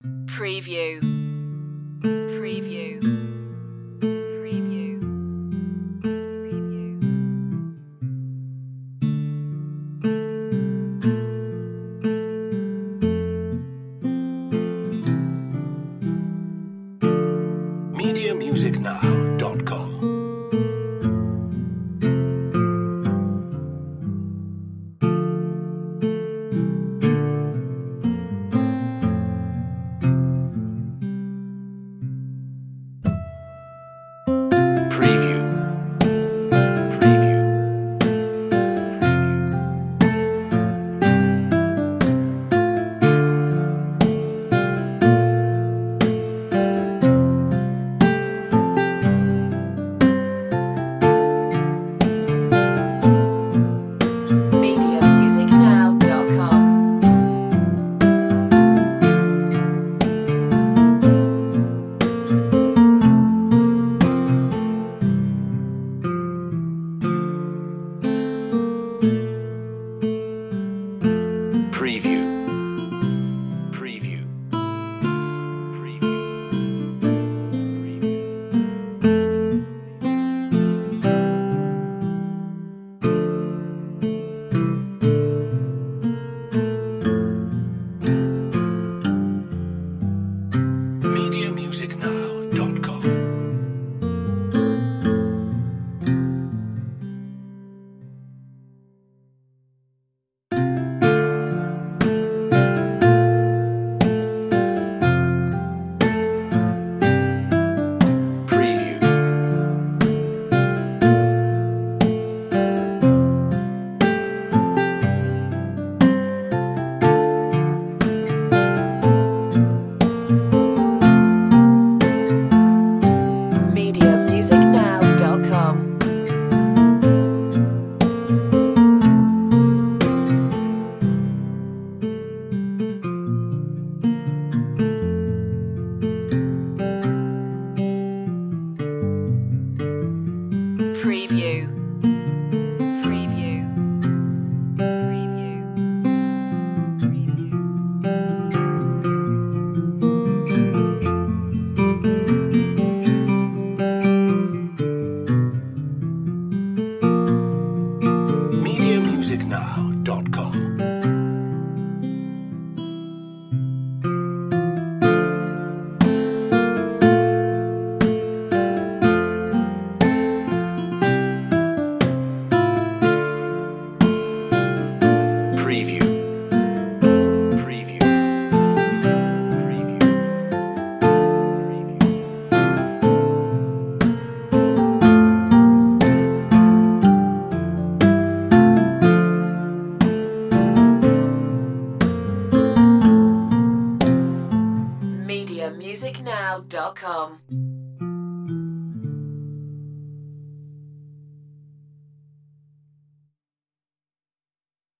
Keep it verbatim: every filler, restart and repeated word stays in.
Preview. Preview. Preview. Preview. media music now dot com Preview. Preview. media music now dot com. Preview. Preview. Preview. media music now dot com Preview. media music now dot com. Preview. Preview. Preview. Preview. media music now dot com Preview. Preview. Preview. media music now dot com.